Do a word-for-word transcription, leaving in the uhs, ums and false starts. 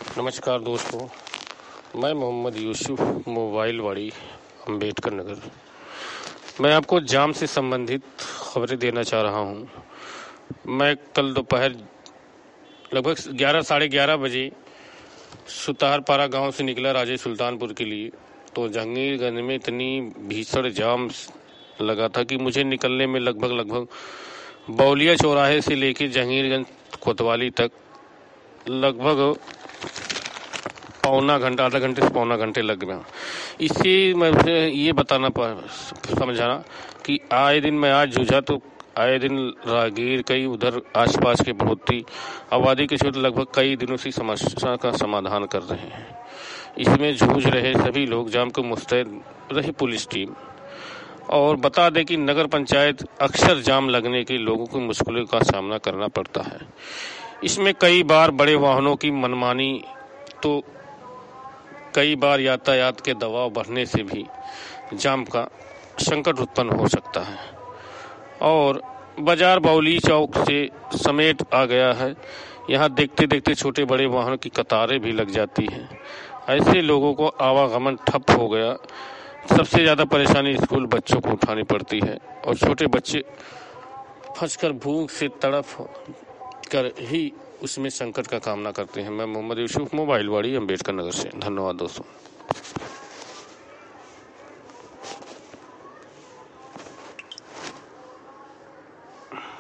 नमस्कार दोस्तों, मैं मोहम्मद यूसुफ, मोबाइल वाड़ी, अम्बेडकर नगर। मैं आपको जाम से संबंधित खबरें देना चाह रहा हूं। मैं कल दोपहर लगभग ग्यारह साढ़े ग्यारह बजे सुतारपारा गांव से निकला राजेश सुल्तानपुर के लिए, तो जहांगीरगंज में इतनी भीषण जाम लगा था कि मुझे निकलने में लगभग लगभग बौलिया चौराहे से लेकर जहांगीरगंज कोतवाली तक लगभग पौना घंटा आधा घंटे से पौना घंटे लग गया। इससे मैं ये बताना समझाना कि आए दिन मैं आज जूझा तो आए दिन राहगीर कई उधर आसपास के बढ़ोतरी आबादी के क्षेत्र लगभग कई दिनों से समस्या का समाधान कर रहे हैं। इसमें जूझ रहे सभी लोग जाम को मुस्तैद रही पुलिस टीम। और बता दें कि नगर पंचायत अक्सर जाम लगने के लोगों की मुश्किलों का सामना करना पड़ता है। इसमें कई बार बड़े वाहनों की मनमानी तो कई बार यातायात के दबाव बढ़ने से भी जाम का संकट उत्पन्न हो सकता है। और बाजार बौली चौक से समेट आ गया है। यहाँ देखते देखते छोटे बड़े वाहनों की कतारें भी लग जाती हैं। ऐसे लोगों को आवागमन ठप हो गया। सबसे ज़्यादा परेशानी स्कूल बच्चों को उठानी पड़ती है और छोटे बच्चे फंसकर भूख से तड़प कर ही उसमें संकट का कामना करते हैं। मैं मोहम्मद यूसुफ, मोबाइल वाड़ी, अम्बेडकर नगर से। धन्यवाद दोस्तों।